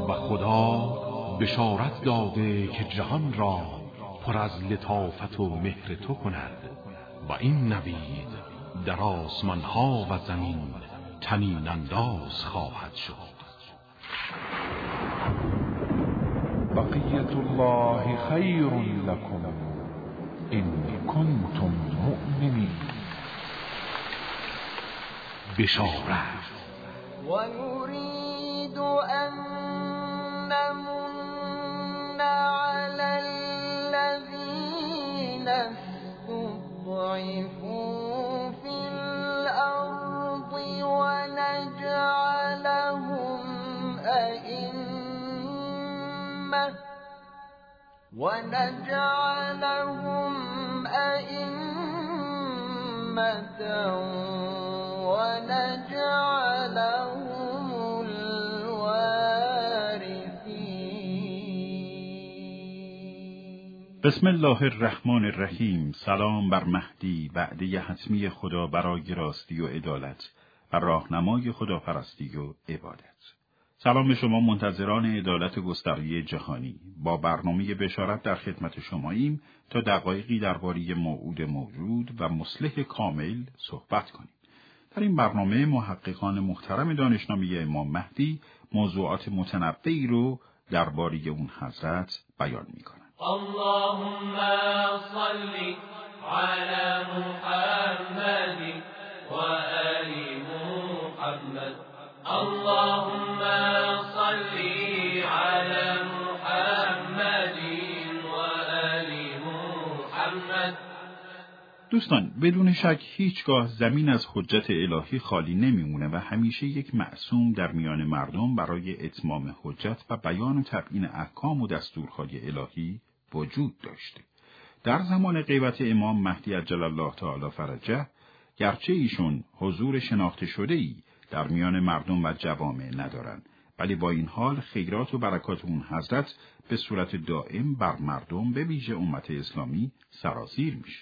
و خدا بشارت داده که جهان را پر از لطافت و مهر تو کند و این نوید در آسمان ها و زمین طنین انداز خواهد شد. بقیت الله خیر لکم ان کنتم مؤمنین. بشارت و نرید ان نمن علی الذین استضعفوا فی الارض ونجعلهم أئمة ونجعلهم الوارثين. بسم الله الرحمن الرحیم. سلام بر مهدی، وعده حتمی خدا برای راستی و عدالت و راهنمای خداپرستی و عبادت. سلام به شما منتظران عدالت گستره جهانی. با برنامه بشارت در خدمت شماییم تا دقایقی درباره موعود موجود و مصلح کامل صحبت کنیم. در این برنامه محققان محترم دانشنامه امام مهدی موضوعات متنوعی رو درباره اون حضرت بیان می‌کنند. اللهم صل علی محمد و آل محمد. اللهم صل علی محمد و آل محمد. دوستان، بدون شک هیچگاه زمین از حجت الهی خالی نمیمونه و همیشه یک معصوم در میان مردم برای اتمام حجت و بیان و تبیین احکام و دستورهای الهی وجود داشته. در زمان غیبت امام مهدی عجل الله تعالی فرجه، گرچه ایشون حضور شناخته شده‌ای در میان مردم و جوامع ندارن، ولی با این حال خیرات و برکات اون حضرت به صورت دائم بر مردم به ویژه امت اسلامی سرازیر میشه.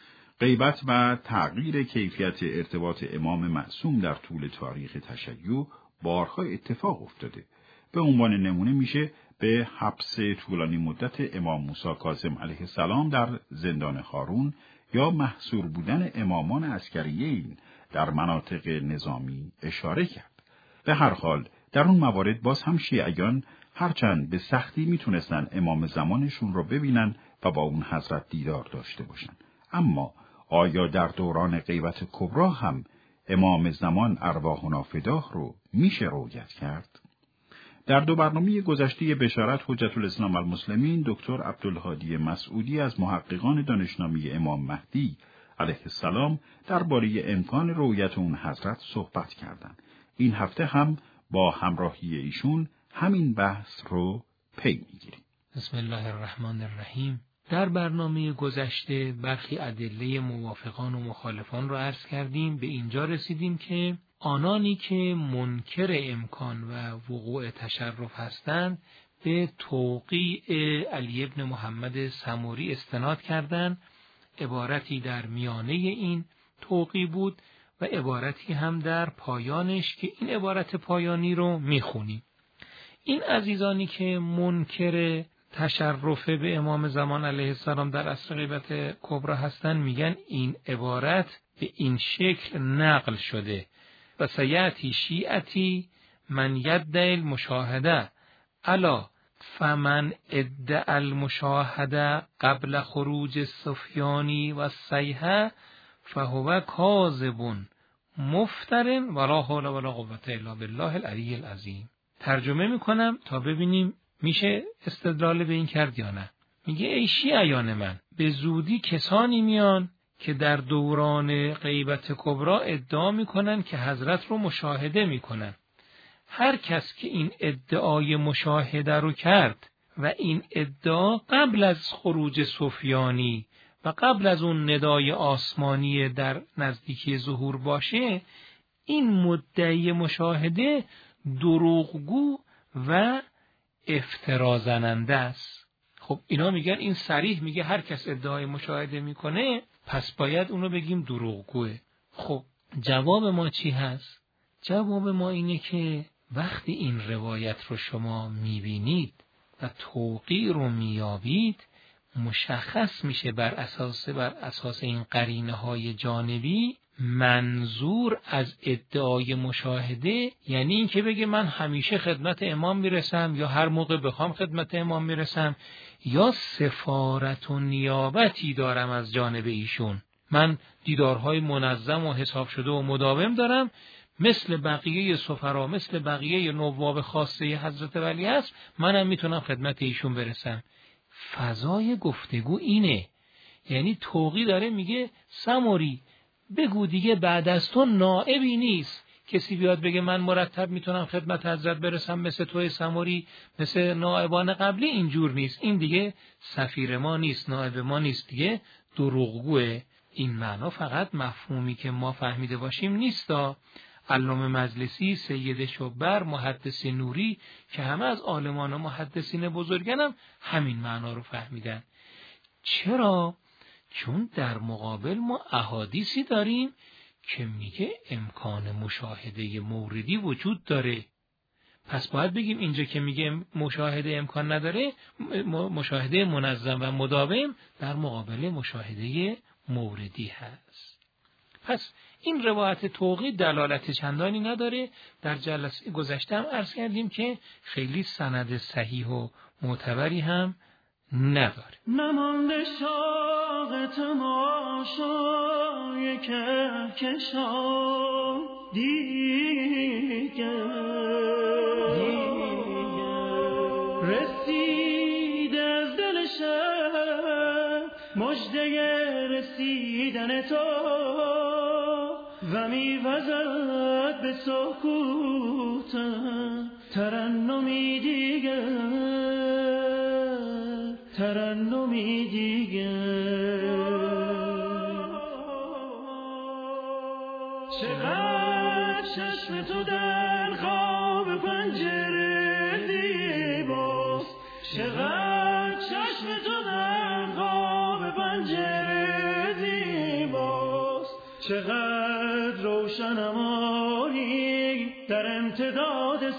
غیبت و تغییر کیفیت ارتباط امام معصوم در طول تاریخ تشیع بارها اتفاق افتاده. به عنوان نمونه میشه به حبس طولانی مدت امام موسی کاظم علیه السلام در زندان هارون یا محصور بودن امامان عسکریین در مناطق نظامی اشاره کرد. به هر حال در اون موارد باز هم شیعیان هرچند به سختی میتونستن امام زمانشون رو ببینن و با اون حضرت دیدار داشته باشن، اما آیا در دوران غیبت کبری هم امام زمان ارواحنا فداه رو میشه رؤیت کرد؟ در دو برنامه گذشته بشارت حجت الاسلام المسلمین دکتر عبدالهادی مسعودی از محققان دانشنامه امام مهدی علیه السلام درباره امکان رؤیت اون حضرت صحبت کردند. این هفته هم با همراهی ایشون همین بحث رو پی میگیریم. بسم الله الرحمن الرحیم. در برنامه گذشته برخی ادله موافقان و مخالفان را عرض کردیم. به اینجا رسیدیم که آنانی که منکر امکان و وقوع تشرف هستند به توقیع علی ابن محمد سموری استناد کردند. عبارتی در میانه این توقیع بود و عبارتی هم در پایانش که این عبارت پایانی رو میخونیم. این عزیزانی که منکر تشرف به امام زمان علیه السلام در عصر غیبت کبری هستن میگن این عبارت به این شکل نقل شده و سیاتی شیعتی من یدعی المشاهده الا فمن ادعى المشاهده قبل خروج سفیانی و الصیحه فهو کاذب مفتر ولا حول ولا قوة الا بالله العلی العظیم. ترجمه میکنم تا ببینیم میشه استدلال به این کرد یا نه. میگه ای شیعیان من، به زودی کسانی میان که در دوران غیبت کبری ادعا میکنن که حضرت رو مشاهده میکنن. هر کس که این ادعای مشاهده رو کرد و این ادعا قبل از خروج سفیانی و قبل از اون ندای آسمانی در نزدیکی ظهور باشه، این مدعی مشاهده دروغگو و افترا زننده است. خب اینا میگن این صریح میگه هر کس ادعای مشاهده میکنه پس باید اونو بگیم دروغگوه. خب جواب ما چی هست؟ جواب ما اینه که وقتی این روایت رو شما میبینید و توقیع رو میابید، مشخص میشه بر اساس این قرینه‌های جانبی منظور از ادعای مشاهده یعنی این که بگه من همیشه خدمت امام میرسم یا هر موقع بخوام خدمت امام میرسم یا سفارت و نیابتی دارم از جانب ایشون، من دیدارهای منظم و حساب شده و مداوم دارم، مثل بقیه سفرا، مثل بقیه نواب خاصه حضرت ولی است، منم میتونم خدمت ایشون برسم. فضای گفتگو اینه، یعنی توقی داره میگه سموری بگو دیگه بعد از تو نائبی نیست، کسی بیاد بگه من مرتب میتونم خدمت حضرت برسم مثل توی سموری، مثل نائبان قبلی، اینجور نیست، این دیگه سفیر ما نیست، نائب ما نیست، دیگه دروغگوه. این معنا فقط مفهومی که ما فهمیده باشیم نیستا. علامه مجلسی، سید شبر، محدث نوری که همه از عالمان و محدثین بزرگنم همین معنا رو فهمیدن. چرا؟ چون در مقابل ما احادیثی داریم که میگه امکان مشاهده موردی وجود داره. پس باید بگیم اینجا که میگه مشاهده امکان نداره، مشاهده منظم و مداوم در مقابل مشاهده موردی هست. پس این روایت توقی دلالت چندانی نداره. در جلسه گذشته هم عرض کردیم که خیلی سند صحیح و معتبری هم نداره. نمانده شاق تماشای کهکشان دیگر رسید از دل شب مژده رسیدن تو و میوزد به سکوتم ترنمی دیگر، ترنمی دیگر. چقدر چشم تو در خواب پنجره زیباست، چقدر چشم تو در خواب پنجره زیباست، چقدر روشن امانی در امتداد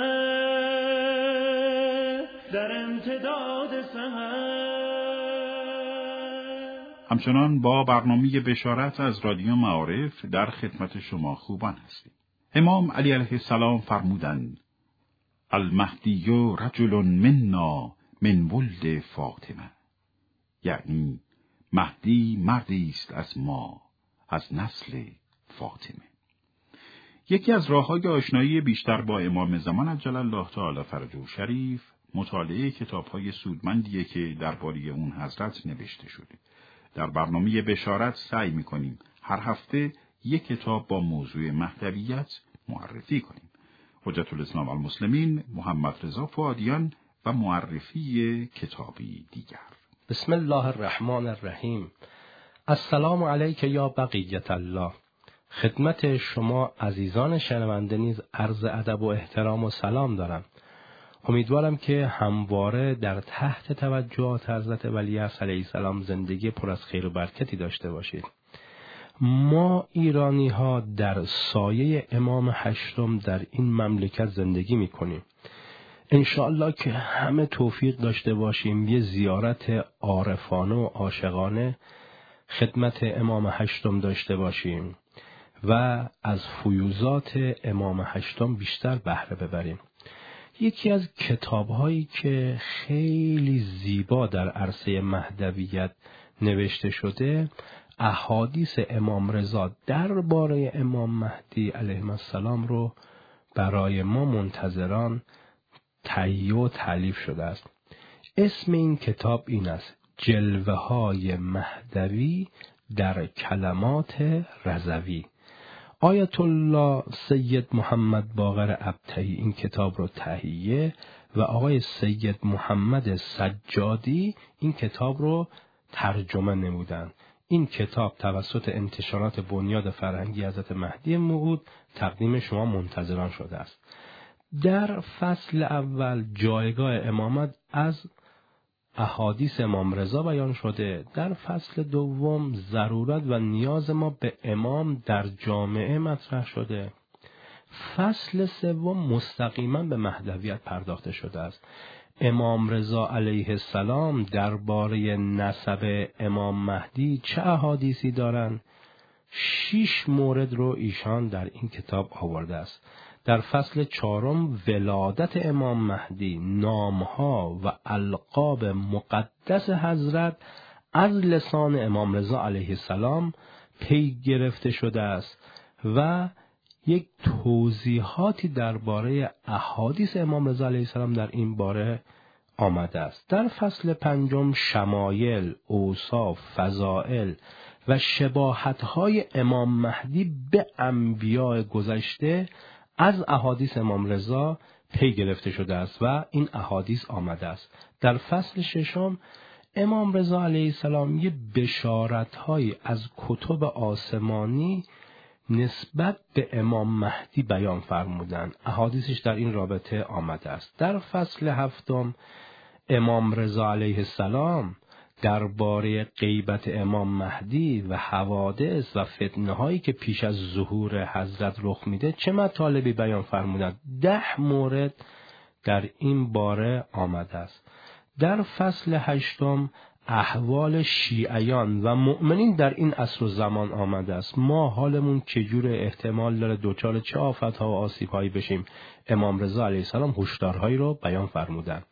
سحر، در امتداد سحر. همچنان با برنامه بشارت از رادیو معارف در خدمت شما خوبان هستیم. امام علی علیه السلام فرمودند: المهدی رجل منا من ولد فاطمه، یعنی مهدی مردی است از ما، از نسل فاطمه. یکی از راه‌های آشنایی بیشتر با امام زمان عجل الله تعالی فرجه شریف مطالعه کتاب‌های سودمندیه که درباره اون حضرت نوشته شده. در برنامه بشارت سعی می‌کنیم هر هفته یک کتاب با موضوع مهدویت معرفی کنیم. حجت الاسلام والمسلمین محمد رضا فؤادیان و معرفی کتابی دیگر. بسم الله الرحمن الرحیم. السلام علیک یا بقیت الله. خدمت شما عزیزان شنونده نیز عرض ادب و احترام و سلام دارم. امیدوارم که همواره در تحت توجهات حضرت ولیعصر علیه السلام زندگی پر از خیر و برکتی داشته باشید. ما ایرانی ها در سایه امام هشتم در این مملکت زندگی می کنیم. انشاءالله که همه توفیق داشته باشیم یه زیارت عارفانه و عاشقانه خدمت امام هشتم داشته باشیم و از فیوزات امام هشتم بیشتر بهره ببریم. یکی از کتاب‌هایی که خیلی زیبا در عرصه مهدویت نوشته شده، احادیث امام رضا درباره امام مهدی علیه السلام رو برای ما منتظران تهیه و تالیف شده است. اسم این کتاب این است: جلوه‌های مهدوی در کلمات رضوی. آیت الله سید محمد باقر ابطحی این کتاب رو تهیه و آقای سید محمد سجادی این کتاب رو ترجمه نمودند. این کتاب توسط انتشارات بنیاد فرهنگی حضرت مهدی موعود تقدیم شما منتظران شده است. در فصل اول جایگاه امامت از احادیث امام رضا بیان شده. در فصل دوم ضرورت و نیاز ما به امام در جامعه مطرح شده. فصل سوم مستقیما به مهدویت پرداخته شده است. امام رضا علیه السلام درباره نسب امام مهدی چه احادیثی دارند؟ 6 مورد رو ایشان در این کتاب آورده است. در فصل 4 ولادت امام مهدی، نامها و القاب مقدس حضرت از لسان امام رضا علیه السلام پی گرفته شده است و یک توضیحاتی درباره احادیث امام رضا علیه السلام در این باره آمده است. در فصل 5 شمایل، اوصاف، فضائل و شباهت‌های امام مهدی به انبیاء گذشته از احادیث امام رضا پی گرفته شده است و این احادیث آمده است. در فصل 6 امام رضا علیه السلام یه بشارت‌هایی از کتب آسمانی نسبت به امام مهدی بیان فرمودند. احادیثش در این رابطه آمده است. در فصل 7 امام رضا علیه السلام درباره غیبت امام مهدی و حوادث و فتنه هایی که پیش از ظهور حضرت رخ میده چه مطالبی بیان فرمودند. 10 مورد در این باره آمده است. در فصل 8 احوال شیعیان و مؤمنین در این عصر و زمان آمده است. ما حالمون چجور احتمال داره دوچار چه آفت‌ها و آسیب‌هایی بشیم. امام رضا علیه السلام هشدارهایی رو بیان فرمودند.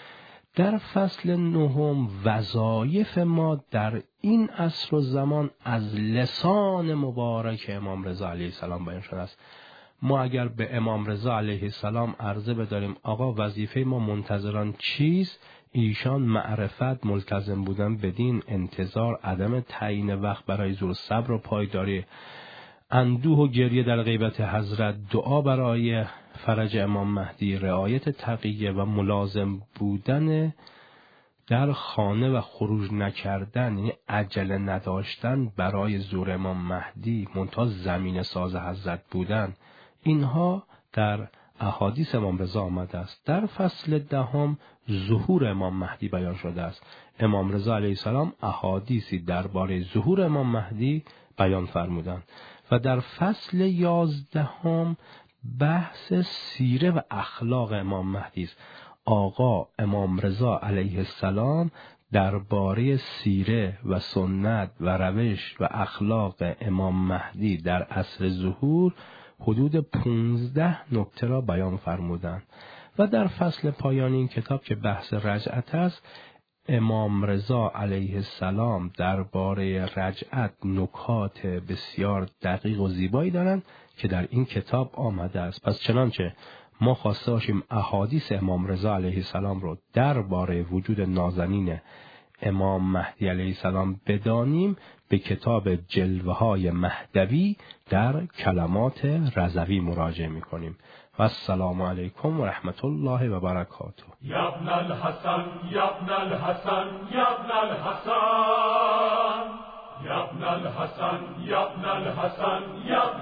در فصل 9 وظایف ما در این عصر و زمان از لسان مبارک امام رضا علیه السلام بیان شده است. ما اگر به امام رضا علیه السلام عرضه بداریم آقا وظیفه ما منتظران چیست؟ ایشان معرفت، ملتزم بودن بدین، انتظار، عدم تعیین وقت برای ظهور، صبر و پایداری، اندوه و گریه در غیبت حضرت، دعا برای فرج امام مهدی، رعایت تقیه و ملازم بودن در خانه و خروج نکردن، یعنی عجله نداشتن برای ظهور امام مهدی، منتها زمین ساز حضرت بودن. اینها در احادیث امام رضا آمده است. در فصل 10 ظهور امام مهدی بیان شده است. امام رضا علیه السلام احادیثی درباره ظهور امام مهدی بیان فرمودند. و در فصل 11 بحث سیره و اخلاق امام مهدی است. آقا امام رضا علیه السلام درباره سیره و سنت و روش و اخلاق امام مهدی در عصر ظهور حدود 15 نکته را بیان فرمودند. و در فصل پایانی این کتاب که بحث رجعت است، امام رضا علیه السلام درباره رجعت نکات بسیار دقیق و زیبایی دارند که در این کتاب آمده است. پس چنانچه ما خواسته باشیم احادیث امام رضا علیه السلام رو درباره وجود نازنین امام مهدی علیه السلام بدانیم، به کتاب جلوه های مهدوی در کلمات رضوی مراجعه میکنیم. و السلام علیکم و رحمت الله و برکاته. یا ابن الحسن یا ابن الحسن یا ابن الحسن یا ابن الحسن یا ابن الحسن یا ابن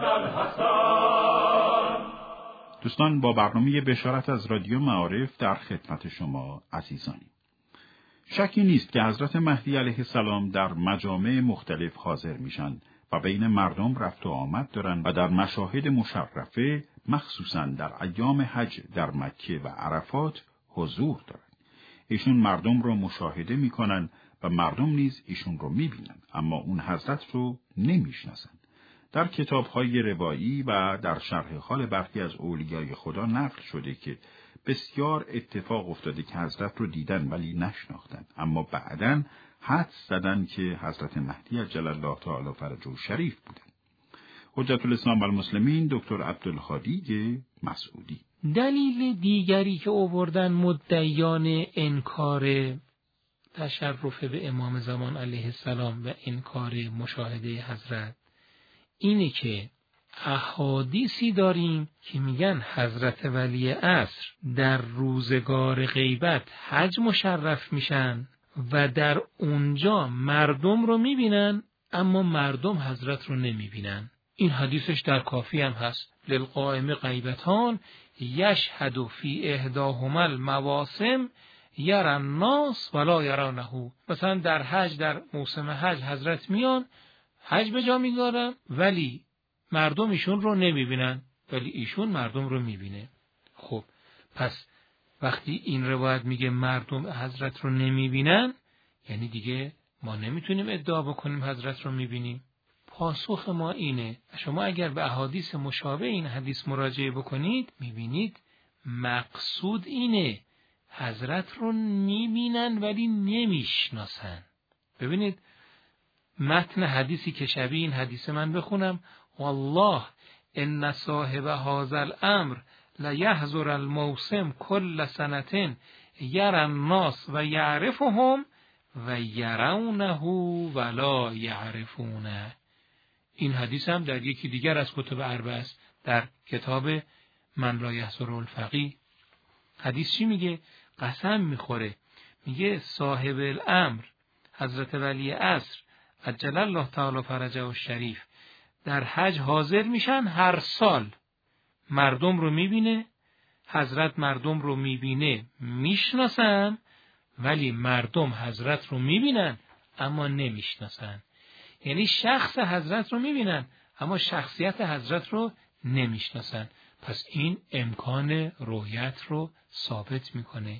الحسن. دوستان، با برنامه بشارت از رادیو معارف در خدمت شما عزیزانیم. شکی نیست که حضرت مهدی علیه السلام در مجامع مختلف حاضر میشن و بین مردم رفت و آمد دارن و در مشاهد مشرفه مخصوصا در ایام حج در مکه و عرفات حضور دارن. ایشون مردم رو مشاهده میکنن و مردم نیز ایشون رو میبینن، اما اون حضرت رو نمیشناسن. در کتاب‌های روایی و در شرح حال برخی از اولیای خدا نقل شده که بسیار اتفاق افتاده که حضرت رو دیدن ولی نشناختن، اما بعداً حدس زدن که حضرت مهدی عجل الله تعالی فرجه شریف بودن. حجت الاسلام و المسلمین دکتر عبدالهادی مسعودی. دلیل دیگری که آوردن مدعیان انکار تشرف به امام زمان علیه السلام و انکار مشاهده حضرت اینه که احادیثی داریم که میگن حضرت ولی عصر در روزگار غیبت حج مشرف میشن و در اونجا مردم رو میبینن اما مردم حضرت رو نمیبینن. این حدیثش در کافی هم هست. للقائم غیبتان یشهد فی احداهما المواسم یرى الناس ولا یرونه. مثلا در حج، در موسم حج حضرت میان حج به جا میگذارن ولی مردم ایشون رو نمیبینن. ولی ایشون مردم رو میبینه. خب پس وقتی این روایت میگه مردم حضرت رو نمیبینن، یعنی دیگه ما نمیتونیم ادعا بکنیم حضرت رو میبینیم. پاسخ ما اینه، شما اگر به احادیث مشابه این حدیث مراجعه بکنید میبینید مقصود اینه، حضرت رو میبینن ولی نمیشناسن. ببینید متن حدیثی که شبیه این حدیث من بخونم، والله ان صاحب هذا الامر لیحضر الموسم کل سنة یرى الناس و یعرفهم و یرونه ولا یعرفونه. این حدیث هم در یکی دیگر از کتب اربعه است، در کتاب من لا یحضر الفقیه. حدیث چی میگه؟ قسم میخوره، میگه صاحب الامر حضرت ولی عصر عجل الله تعالی فرجه الشریف در حج حاضر میشن، هر سال مردم رو میبینه، حضرت مردم رو میبینه میشناسن، ولی مردم حضرت رو میبینن اما نمیشناسن. یعنی شخص حضرت رو میبینن اما شخصیت حضرت رو نمیشناسن. پس این امکان رؤیت رو ثابت میکنه.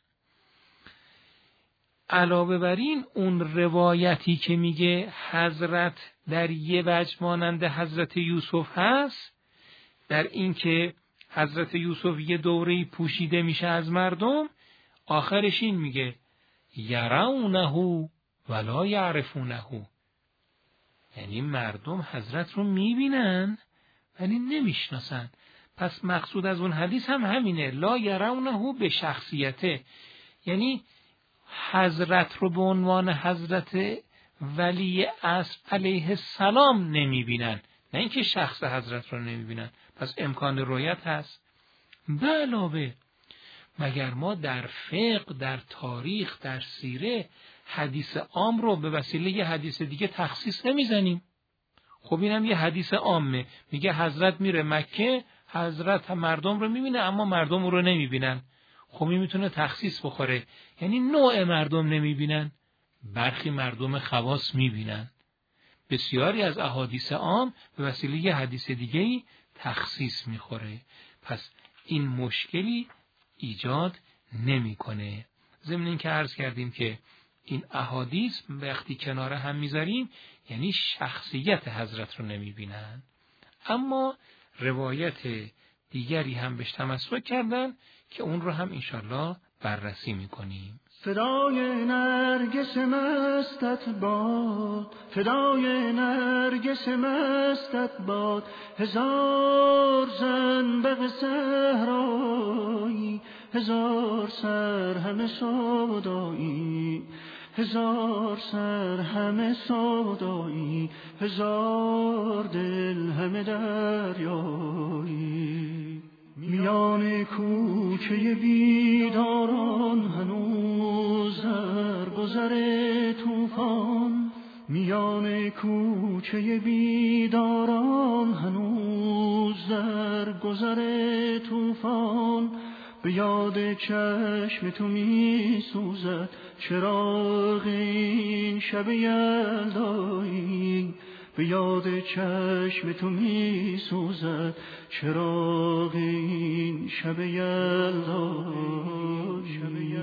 علاوه بر این اون روایتی که میگه حضرت در یه وجه مانند حضرت یوسف هست، در این که حضرت یوسف یه دوره‌ای پوشیده میشه از مردم، آخرش این میگه یرونه ولا یعرفونه، یعنی مردم حضرت رو میبینن ولی نمیشناسن. پس مقصود از اون حدیث هم همینه، لا یرونه به شخصیته، یعنی حضرت رو به عنوان حضرت ولی عصر علیه السلام نمیبینن، نه اینکه شخص حضرت رو نمیبینن. پس امکان رؤیت هست. به علاوه مگر ما در فقه، در تاریخ، در سیره حدیث عام رو به وسیله یه حدیث دیگه تخصیص نمیزنیم؟ خب اینم یه حدیث عامه، میگه حضرت میره مکه، حضرت مردم رو میبینه اما مردم او رو نمیبینن. خب این میتونه تخصیص بخوره، یعنی نوع مردم نمیبینن، برخی مردم خواص میبینن. بسیاری از احادیث عام به وسیله یه حدیث دیگه‌ای تخصیص میخوره. پس این مشکلی ایجاد نمیکنه. ضمن این که عرض کردیم که این احادیث وقتی کنار هم میذاریم یعنی شخصیت حضرت رو نمیبینن، اما روایت دیگری هم بهش تمسک کردن که اون رو هم انشالله بررسی میکنیم. فدای نرگس مستت باد، فدای نرگس مستت باد، هزار زنبق صحرایی، هزار سر همه سودایی، هزار سر همه سودایی، هزار دل همه دریایی. میان کوچه بیداران هنوز در گذر طوفان، میان کوچه بیداران هنوز در گذر طوفان، به یاد چشم تو می سوزد چراغ این شب یلدایی، به یاد چشم تو می سوزد چراغ این شب یلدایی.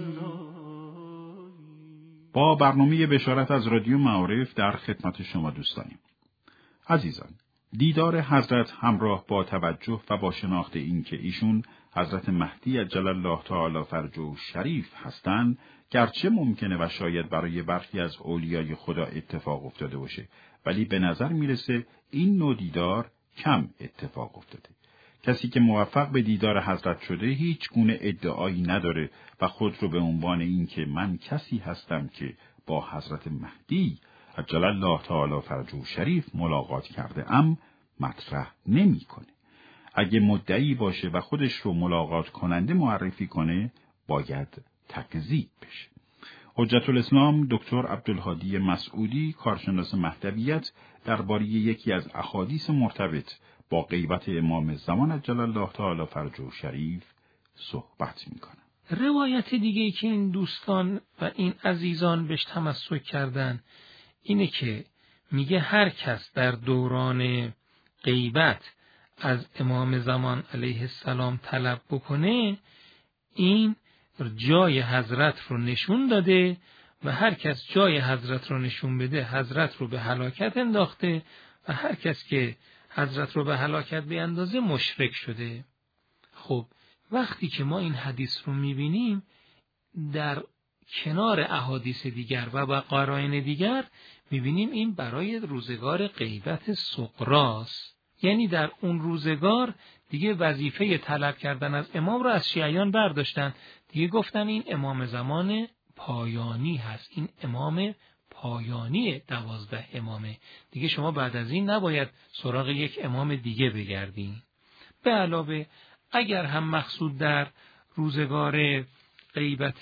با برنامه بشارت از رادیو معارف در خدمت شما دوستانیم. عزیزان، دیدار حضرت همراه با توجه و با شناخت این که ایشون حضرت مهدی عجل الله تعالی فرجه شریف هستند، گرچه ممکنه و شاید برای برخی از اولیای خدا اتفاق افتاده باشه، ولی به نظر میرسه این نوع دیدار کم اتفاق افتاده. کسی که موفق به دیدار حضرت شده هیچ گونه ادعایی نداره و خود رو به عنوان این که من کسی هستم که با حضرت مهدی عجل الله تعالی فرجه شریف ملاقات کرده ام مطرح نمی کنه. اگه مدعی باشه و خودش رو ملاقات کننده معرفی کنه باید تکذیب بشه. حجت الاسلام دکتر عبدالهادی مسعودی، کارشناس مهدویت، درباره یکی از احادیث مرتبط با غیبت امام زمان عجل الله تعالی فرجه شریف صحبت میکنه. روایت دیگه که این دوستان و این عزیزان بهش تمسک کردن اینه که میگه هر کس در دوران غیبت از امام زمان علیه السلام طلب بکنه، این جای حضرت رو نشون داده و هر کس جای حضرت رو نشون بده حضرت رو به هلاکت انداخته و هر کس که حضرت رو به هلاکت بیندازه مشرک شده. خب وقتی که ما این حدیث رو میبینیم در کنار احادیث دیگر و با قرائن دیگر میبینیم این برای روزگار غیبت صغراست. یعنی در اون روزگار دیگه وظیفه طلب کردن از امام رو از شیعیان برداشتن، دیگه گفتن این امام زمان پایانی هست، این امام پایانی 12 امامه، دیگه شما بعد از این نباید سراغ یک امام دیگه بگردین. به علاوه اگر هم مقصود در روزگار غیبت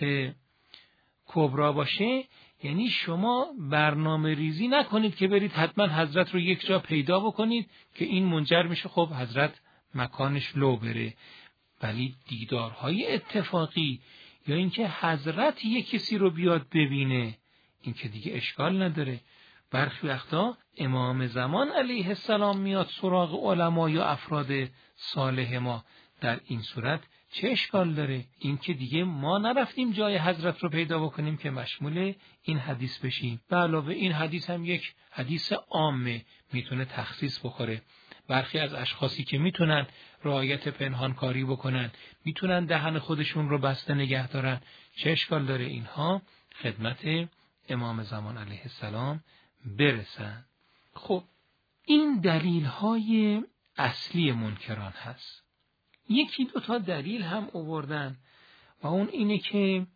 کبرا باشه، یعنی شما برنامه ریزی نکنید که برید حتما حضرت رو یک جا پیدا بکنید که این منجر میشه خب حضرت مکانش لو بره، ولی دیدارهای اتفاقی یا اینکه حضرت یک کسی رو بیاد ببینه این که دیگه اشکال نداره. برخی وقتا امام زمان علیه السلام میاد سراغ علما یا افراد صالح ما، در این صورت چه اشکال داره؟ این که دیگه ما نرفتیم جای حضرت رو پیدا بکنیم که مشمول این حدیث بشیم. به علاوه این حدیث هم یک حدیث عامه، میتونه تخصیص بخوره. برخی از اشخاصی که میتونن رعایت پنهانکاری بکنن، میتونن دهن خودشون رو بسته نگه دارن، چه اشکال داره اینها خدمت امام زمان علیه السلام برسن؟ خب این دلیل های اصلی منکران هست. یکی دو تا دلیل هم آوردن و اون اینه که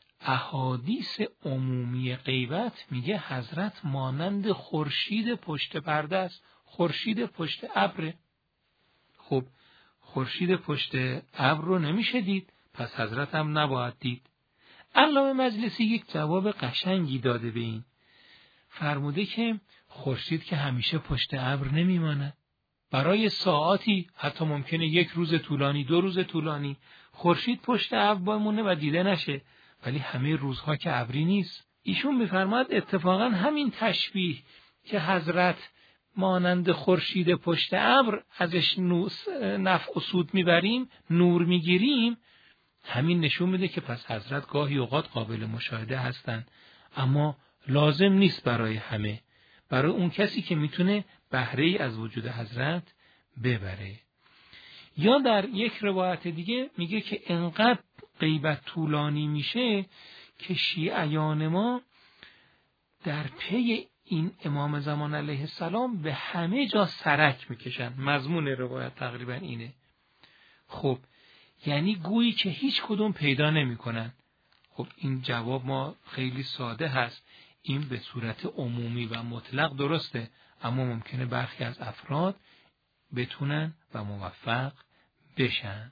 احادیث عمومی غیبت میگه حضرت مانند خورشید پشت پرده است، خورشید پشت ابر. خب خورشید پشت ابر رو نمیشه دید، پس حضرت هم نباید دید. علامه مجلسی یک جواب قشنگی داده به این، فرموده که خورشید که همیشه پشت ابر نمیماند، برای ساعاتی حتی ممکنه یک روز طولانی 2 روز طولانی خورشید پشت ابر بمونه و دیده نشه، ولی همه روزها که ابری نیست. ایشون می‌فرماد اتفاقا همین تشبیه که حضرت مانند خورشید پشت ابر ازش نفع و سود میبریم، نور میگیریم، همین نشون میده که پس حضرت گاهی اوقات قابل مشاهده هستن، اما لازم نیست برای همه، برای اون کسی که میتونه بهره‌ای از وجود حضرت ببره. یا در یک روایت دیگه میگه که انقدر غیبت طولانی میشه که شیعیان ما در پی این امام زمان علیه السلام به همه جا سرک میکشن. مضمون روایت تقریبا اینه. خب یعنی گویی که هیچ کدوم پیدا نمیکنن. خب این جواب ما خیلی ساده هست، این به صورت عمومی و مطلق درسته، اما ممکنه برخی از افراد بتونن و موفق بشن.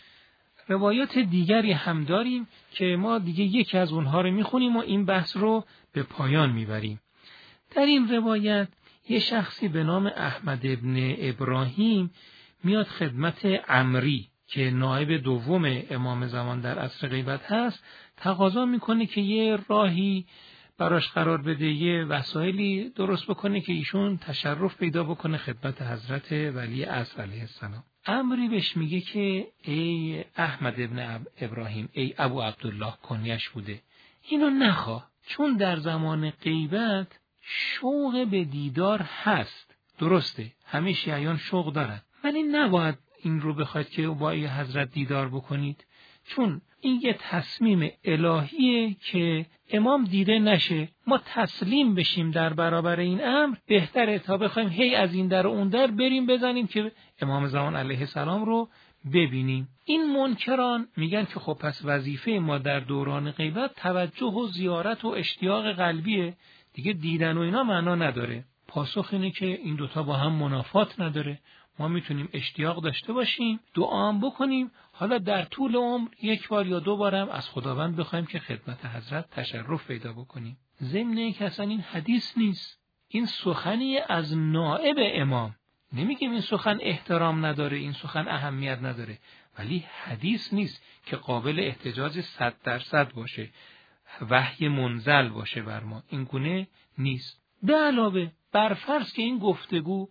روایات دیگری هم داریم که ما دیگه یکی از اونها رو میخونیم و این بحث رو به پایان میبریم. در این روایت یه شخصی به نام احمد ابن ابراهیم میاد خدمت عمری که نایب دوم امام زمان در عصر غیبت هست، تقاضا میکنه که یه راهی براش قرار بده، یه وسایلی درست بکنه که ایشون تشرف پیدا بکنه خدمت حضرت ولی عصر علیه السلام. عمری بهش میگه که ای احمد ابن ابراهیم، ای ابو عبدالله کنیش بوده، اینو نخواه، چون در زمان غیبت شوق به دیدار هست. درسته همه شیعیان شوق دارن، ولی نباید این رو بخواید که با ای حضرت دیدار بکنید، چون این یه تصمیم الهیه که امام دیده نشه. ما تسلیم بشیم در برابر این امر بهتره تا بخوایم هی از این در و اون در بریم بزنیم که امام زمان علیه السلام رو ببینیم. این منکران میگن که خب پس وظیفه ما در دوران غیبت توجه و زیارت و اشتیاق قلبیه، دیگه دیدن و اینا معنا نداره. پاسخ اینه که این دوتا با هم منافات نداره. ما میتونیم اشتیاق داشته باشیم، دعا هم بکنیم، حالا در طول عمر 1 بار یا 2 بار هم از خداوند بخوایم که خدمت حضرت تشرف پیدا بکنیم. ضمن که اصلا این حدیث نیست، این سخنی از نائب امام. نمیگیم این سخن احترام نداره، این سخن اهمیت نداره، ولی حدیث نیست که قابل احتجاج 100% باشه، وحی منزل باشه بر ما، این گونه نیست. به علاوه بر فرض که این گفتگو،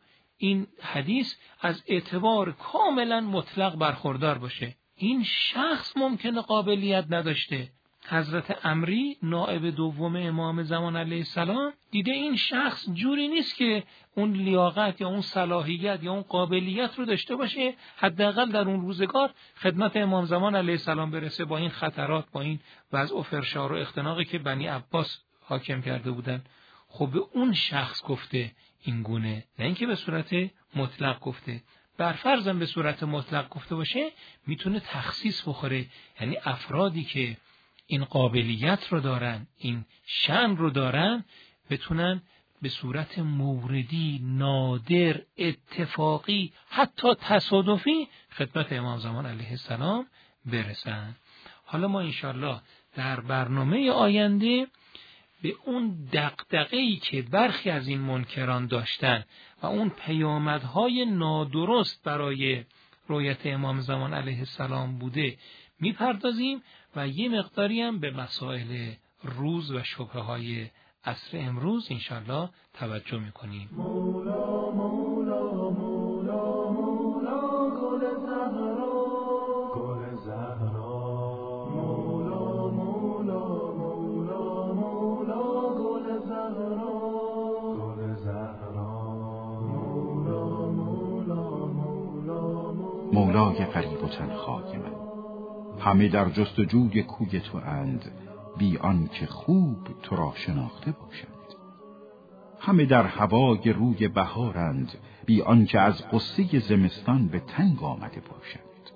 این حدیث از اعتبار کاملا مطلق برخوردار باشه. این شخص ممکنه قابلیت نداشته. حضرت عمری نائب دوم امام زمان علیه السلام دیده این شخص جوری نیست که اون لیاقت یا اون صلاحیت یا اون قابلیت رو داشته باشه حداقل در اون روزگار خدمت امام زمان علیه السلام برسه با این خطرات، با این وضع و فرشار و اختناقی که بنی عباس حاکم کرده بودن. خب به اون شخص گفته این گونه، نه اینکه به صورت مطلق گفته. برفرضم به صورت مطلق گفته باشه میتونه تخصیص بخوره، یعنی افرادی که این قابلیت رو دارن، این شأن رو دارن، بتونن به صورت موردی، نادر، اتفاقی، حتی تصادفی خدمت امام زمان علیه السلام برسن. حالا ما انشالله در برنامه آینده به اون دغدغه‌ای که برخی از این منکران داشتن و اون پیامدهای نادرست برای رؤیت امام زمان علیه السلام بوده میپردازیم و یه مقداری هم به مسائل روز و شبهه‌های عصر امروز انشالله توجه میکنیم. مولا مولا مولا مولا گل زهرا گل زهرا مولا مولا مولا مولا گل زهرا گل زهرا مولا مولا مولا مولای غریب و تنهای من، همه در جستجوی کوی تو اند بی آن که خوب تو را شناخته باشند. همه در هوای روی بهارند بی آن که از غصه زمستان به تنگ آمده باشند.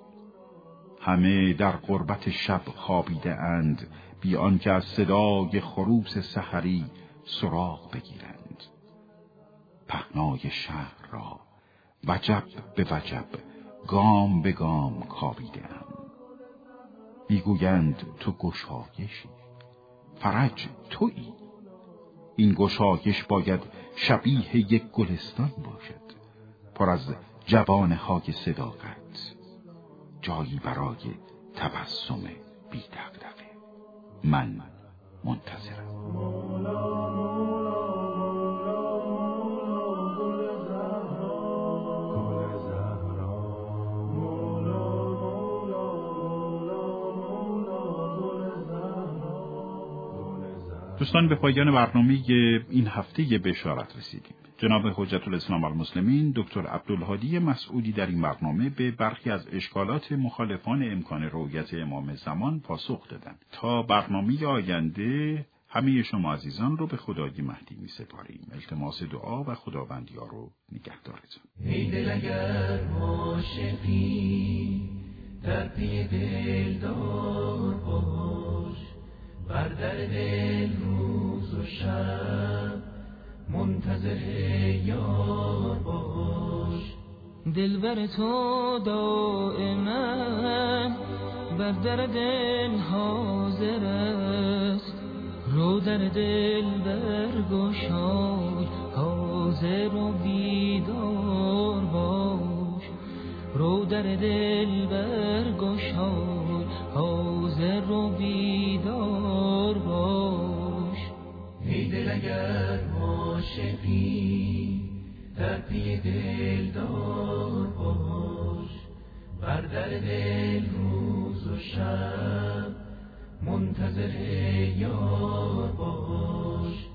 همه در غربت شب خوابیده اند بی آن که از صدای خروس سحری سراغ بگیرند. پهنای شهر را وجب به وجب گام به گام کاویده اند. میگویند تو گشایشی، فرج تویی. این گشایش باید شبیه یک گلستان باشد، پر از جوانه‌های صداقت، جایی برای تبسم بی دغدغه. من منتظرم. دوستان، به پایان برنامه این هفته بشارت رسیدیم. جناب حجت الاسلام والمسلمین دکتر عبدالهادی مسعودی در این برنامه به برخی از اشکالات مخالفان امکان رؤیت امام زمان پاسخ دادند. تا برنامه آینده همه شما عزیزان رو به خدای مهدی می سپاریم. التماس دعا و خداوندی‌ها رو نگهدارتون. ای دل اگر عاشقی در پی دلدار باش، بر در دل روز و شب منتظر یار باش. دلبر تو دائما بر در دل حاضر است، رو در دل برگشای حاضر و بیدار باش. رو در دل برگشای حاضر و بیدار باش. ای دل اگر عاشقی در پی دلدار باش، بر در دل روز و شب منتظر یار باش.